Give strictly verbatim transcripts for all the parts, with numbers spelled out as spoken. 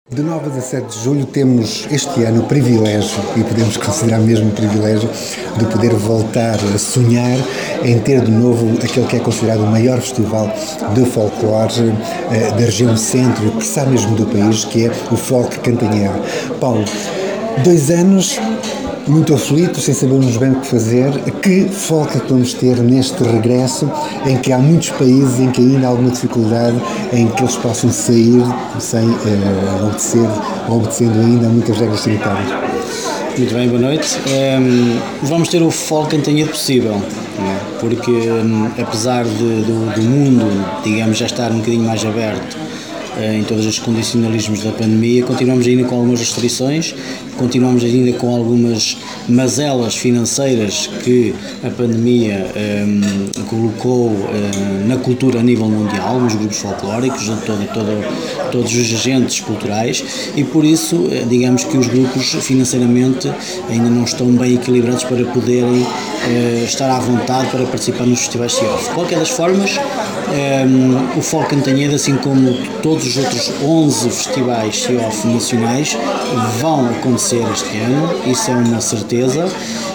De nove a dezassete de julho temos este ano o privilégio, e podemos considerar mesmo o privilégio, de poder voltar a sonhar em ter de novo aquele que é considerado o maior festival de folclore eh, da região centro, quiçá mesmo do país, que é o Folk Cantanhede. Paulo, dois anos muito aflitos, sem sabermos bem o que fazer. Que folk é que vamos ter neste regresso, em que há muitos países em que ainda há alguma dificuldade em que eles possam sair sem uh, obedecer, obedecendo ainda a muitas regras sanitárias? Muito bem, boa noite. Um, vamos ter o folk cantanhede possível, não é? Porque um, apesar de, do, do mundo, digamos, já estar um bocadinho mais aberto uh, em todos os condicionalismos da pandemia, continuamos ainda com algumas restrições, continuamos ainda com algumas mazelas financeiras que a pandemia um, colocou uh, na cultura a nível mundial, nos grupos folclóricos, de todo, todo, todos os agentes culturais, e por isso, uh, digamos que os grupos financeiramente ainda não estão bem equilibrados para poderem uh, estar à vontade para participar nos festivais C I O F. De qualquer das formas, um, o Folk Cantanhede, assim como todos os outros onze festivais C I O F nacionais, vão acontecer este ano, isso é uma certeza.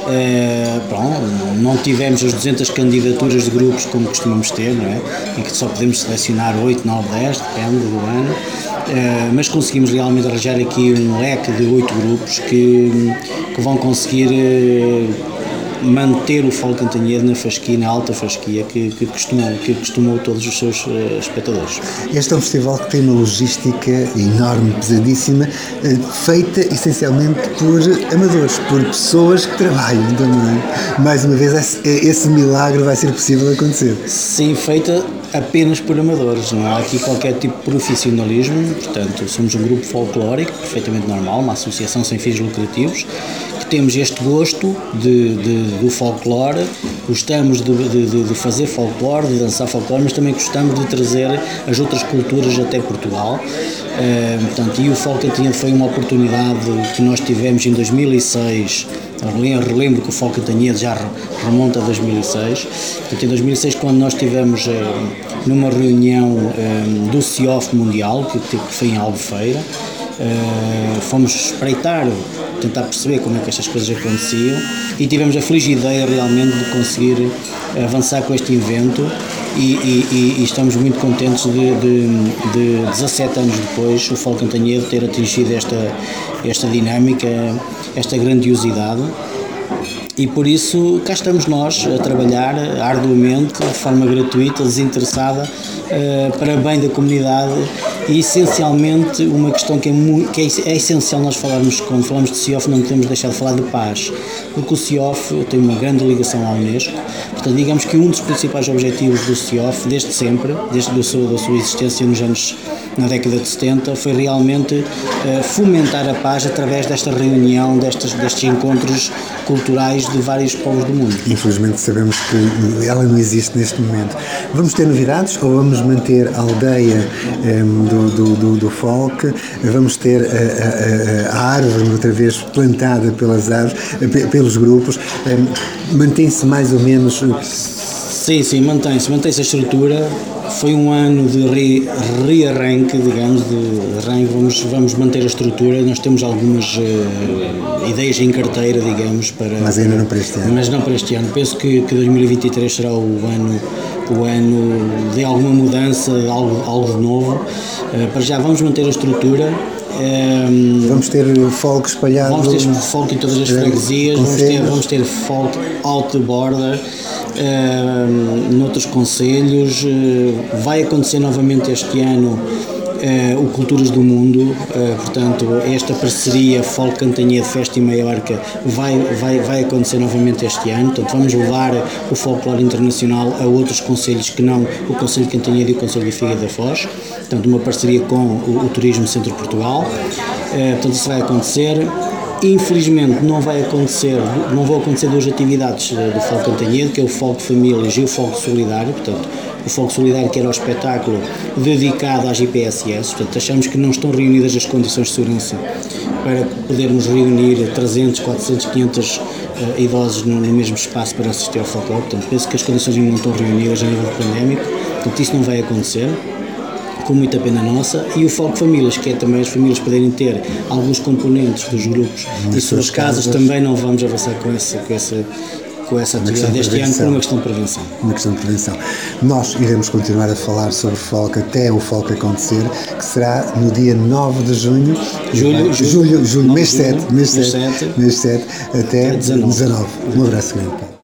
Uh, pronto, não tivemos as duzentas candidaturas de grupos como costumamos ter, não é? Em que só podemos selecionar oito, nove, dez, depende do ano, uh, mas conseguimos realmente arranjar aqui um leque de oito grupos que, que vão conseguir uh, manter o folk cantanhede na fasquia, na alta fasquia que, que, costumou, que costumou todos os seus uh, espectadores. Este é um festival que tem uma logística enorme, pesadíssima, uh, feita essencialmente por amadores, por pessoas que trabalham também. Mais uma vez, esse, esse milagre vai ser possível acontecer. Sim, feita apenas por amadores, não há aqui qualquer tipo de profissionalismo, portanto, somos um grupo folclórico, perfeitamente normal, uma associação sem fins lucrativos, temos este gosto de, de, do folclore, gostamos de, de, de fazer folclore, de dançar folclore, mas também gostamos de trazer as outras culturas até Portugal. Uh, portanto, e o Folk Cantanhede foi uma oportunidade que nós tivemos em dois mil e seis. Eu relembro que o Folk Cantanhede já remonta a dois mil e seis. Portanto, em dois mil e seis, quando nós tivemos uh, numa reunião um, do C I O F Mundial, que, que foi em Albufeira, uh, fomos espreitar, tentar perceber como é que estas coisas aconteciam, e tivemos a feliz ideia realmente de conseguir avançar com este evento, e, e, e estamos muito contentes de, de, de dezassete anos depois o Folk Cantanhede ter atingido esta, esta dinâmica, esta grandiosidade. E por isso cá estamos nós a trabalhar arduamente, de forma gratuita, desinteressada, uh, para bem da comunidade, e essencialmente uma questão que é, muito, que é, é essencial nós falarmos, quando falamos de C I O F, não podemos deixar de falar de paz, porque o C I O F tem uma grande ligação à Unesco. Portanto, digamos que um dos principais objetivos do C I O F, desde sempre, desde a sua, da sua existência nos anos, na década de setenta, foi realmente uh, fomentar a paz através desta reunião, destes, destes encontros culturais de vários povos do mundo. Infelizmente sabemos que ela não existe neste momento. Vamos ter novidades ou vamos manter a aldeia um, do, do, do, do folk? Vamos ter a, a, a árvore outra vez plantada pelas aves, pelos grupos? Um, mantém-se mais ou menos? Sim, sim, mantém-se, mantém-se a estrutura. Foi um ano de re, rearranque, digamos, de arranque. Vamos, vamos manter a estrutura. Nós temos algumas uh, ideias em carteira, digamos, para... Mas ainda não para este ano. Mas não para este ano. Penso que, que dois mil e vinte e três será o ano, o ano de alguma mudança, de algo, algo de novo. Uh, para já vamos manter a estrutura. Um, vamos ter folk espalhado. Vamos ter folk em todas as freguesias. Vamos ter, vamos ter folk out the border. Uh, noutros concelhos, uh, vai acontecer novamente este ano uh, o Culturas do Mundo, uh, portanto esta parceria Folk Cantanhede Festa e Maiorca vai, vai, vai acontecer novamente este ano. Portanto, vamos levar o folclore internacional a outros concelhos que não o Concelho de Cantanhede e o Concelho de Figueira da Foz, portanto uma parceria com o, o Turismo Centro Portugal. Uh, portanto isso vai acontecer. Infelizmente não vai acontecer, não vão acontecer duas atividades do Folk Cantanhede, que é o Folk Famílias e o Folk Solidário. Portanto, o Folk Solidário, que era o espetáculo dedicado às I P S S, portanto achamos que não estão reunidas as condições de segurança para podermos reunir trezentos, quatrocentos, quinhentos uh, idosos no, no mesmo espaço para assistir ao folclore. Portanto, penso que as condições ainda não estão reunidas a nível pandémico, portanto isso não vai acontecer. com muita pena nossa, e o Folk Famílias, que é também as famílias poderem ter alguns componentes dos grupos em suas casas, também não vamos avançar com essa, com essa, com essa atividade deste ano por uma questão de prevenção. Uma questão de prevenção. Nós iremos continuar a falar sobre folk até o folk acontecer, que será no dia nove de junho, julho, julho, julho, julho mês sete, mês sete, mês sete, até dezanove. Um abraço grande.